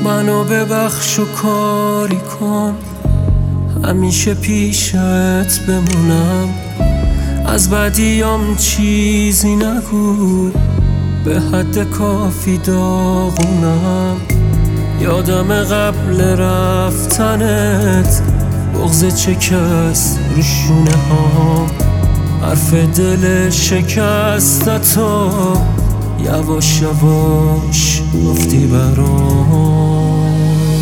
منو ببخش و کاری کن، همیشه پیشت بمونم. از بدیام چیزی نگو، به حد کافی داغونم. یادم قبل رفتنت بغض چکست رو شونه ها، حرف دل شکستتو یواش یواش گفتی برام.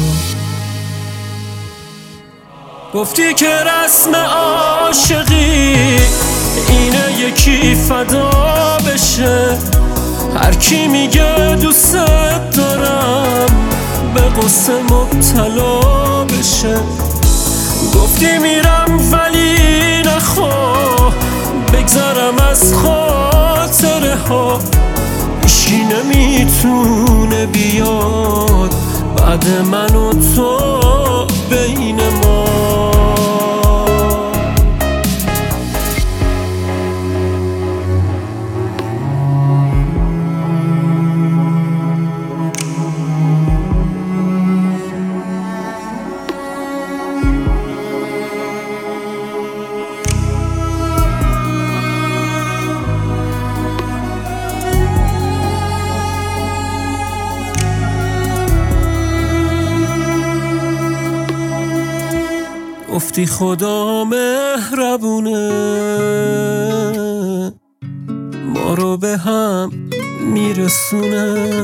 گفتی که رسم عاشقی اینه یکی فدا بشه، هر کی میگه دوست دارم به قصه مبتلا بشه. گفتی میرم ولی نخواه بگذرم از خاطره ها، هیچکی نمیتونه بیاد بعد من و تو بین ما. گفتی خدا مهربونه ما رو به هم میرسونه،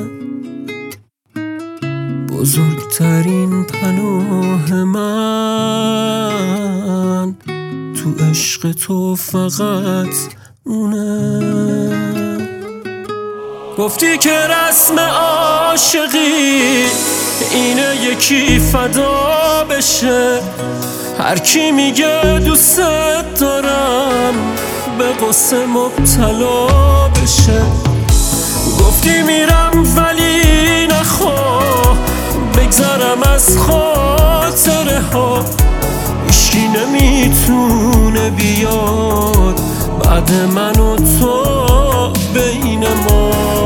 بزرگترین پناه من تو عشق تو فقط اونه. گفتی که رسم عاشقی اینه یکی فدا بشه، هر کی میگه دوست دارم به قصه مبتلا بشه. گفتی میرم ولی نخواه بگذرم از خاطره ها، هیچکی نمیتونه بیاد بعد من و تو بین ما.